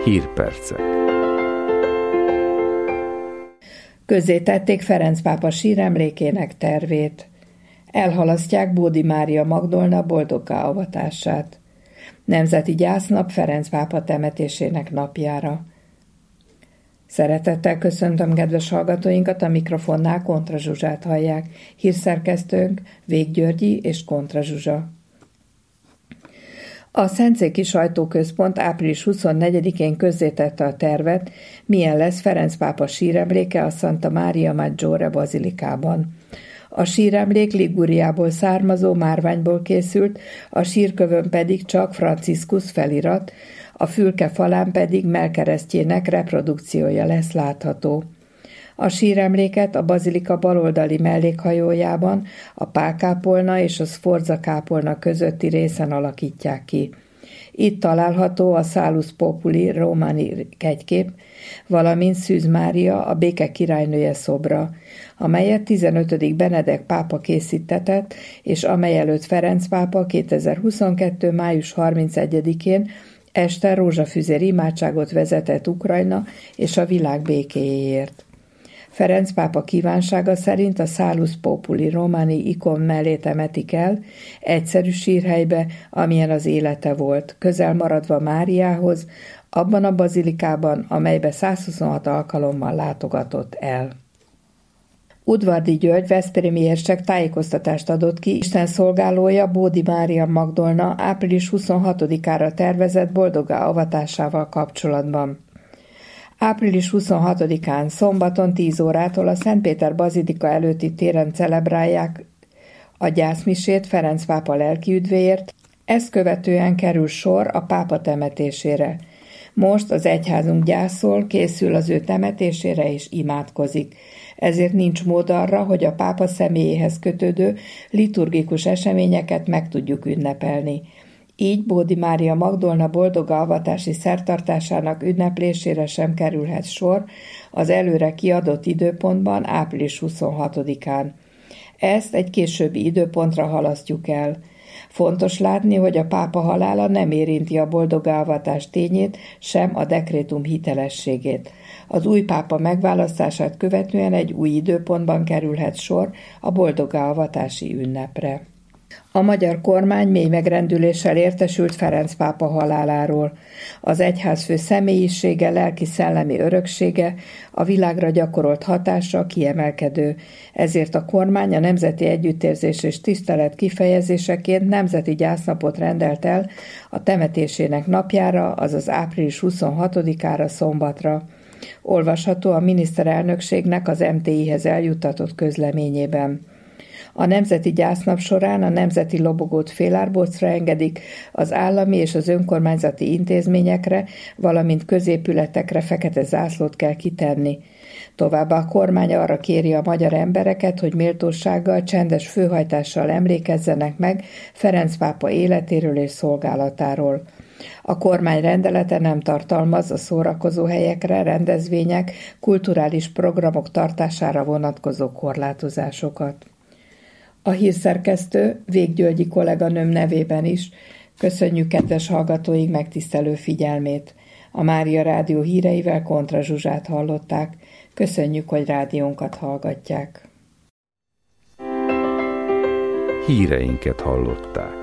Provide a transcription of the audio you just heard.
Hírpercek. Közzétették Ferenc pápa síremlékének tervét. Elhalasztják Bódi Mária Magdolna boldoggá avatását. Nemzeti gyásznap Ferenc pápa temetésének napjára. Szeretettel köszöntöm kedves hallgatóinkat, a mikrofonnál Kontra Zsuzsát hallják. Hírszerkesztőnk Vég Györgyi és Kontra Zsuzsa. A Szentszéki Sajtóközpont április 24-én közzétette a tervet, milyen lesz Ferenc pápa síremléke a Santa Maria Maggiore bazilikában. A síremlék Liguriából származó márványból készült, a sírkövön pedig csak Franciscus felirat, a fülke falán pedig mellkeresztjének reprodukciója lesz látható. A síremléket a bazilika baloldali mellékhajójában a pálkápolna és a Sforza kápolna közötti részen alakítják ki. Itt található a Salus Populi Romani kegykép, valamint Szűz Mária, a béke királynője szobra, amelyet 15. Benedek pápa készítetett, és amely előtt Ferenc pápa 2022. május 31-én este rózsafüzér imádságot vezetett Ukrajna és a világ békéjéért. Ferenc pápa kívánsága szerint a Salus Populi Romani ikon mellé temetik el, egyszerű sírhelybe, amilyen az élete volt, közel maradva Máriához, abban a bazilikában, amelybe 126 alkalommal látogatott el. Udvardi György veszprémi érsek tájékoztatást adott ki Isten szolgálója Bódi Mária Magdolna április 26-ára tervezett boldoggá avatásával kapcsolatban. Április 26-án szombaton 10 órától a Szentpéter bazilika előtti téren celebrálják a gyászmisét Ferenc pápa lelkiüdvéért, ezt követően kerül sor a pápa temetésére. Most az egyházunk gyászol, készül az ő temetésére és imádkozik. Ezért nincs mód arra, hogy a pápa személyéhez kötődő liturgikus eseményeket meg tudjuk ünnepelni. Így Bódi Mária Magdolna boldoggá avatási szertartásának ünneplésére sem kerülhet sor az előre kiadott időpontban, április 26-án. Ezt egy későbbi időpontra halasztjuk el. Fontos látni, hogy a pápa halála nem érinti a boldoggá avatás tényét, sem a dekrétum hitelességét. Az új pápa megválasztását követően egy új időpontban kerülhet sor a boldoggá avatási ünnepre. A magyar kormány mély megrendüléssel értesült Ferenc pápa haláláról. Az egyházfő személyisége, lelki-szellemi öröksége, a világra gyakorolt hatása kiemelkedő. Ezért a kormány a nemzeti együttérzés és tisztelet kifejezéseként nemzeti gyásznapot rendelt el a temetésének napjára, azaz április 26-ára szombatra. Olvasható a miniszterelnökségnek az MTI-hez eljuttatott közleményében. A nemzeti gyásznap során a nemzeti lobogót félárbocra engedik, az állami és az önkormányzati intézményekre, valamint középületekre fekete zászlót kell kitenni. Továbbá a kormány arra kéri a magyar embereket, hogy méltósággal, csendes főhajtással emlékezzenek meg Ferenc pápa életéről és szolgálatáról. A kormány rendelete nem tartalmaz a szórakozóhelyekre, rendezvények, kulturális programok tartására vonatkozó korlátozásokat. A hírszerkesztő Vég Györgyi kolléganőm nevében is köszönjük kedves hallgatóink megtisztelő figyelmét. A Mária Rádió híreivel Kontra Zsuzsát hallották. Köszönjük, hogy rádiónkat hallgatják. Híreinket hallották.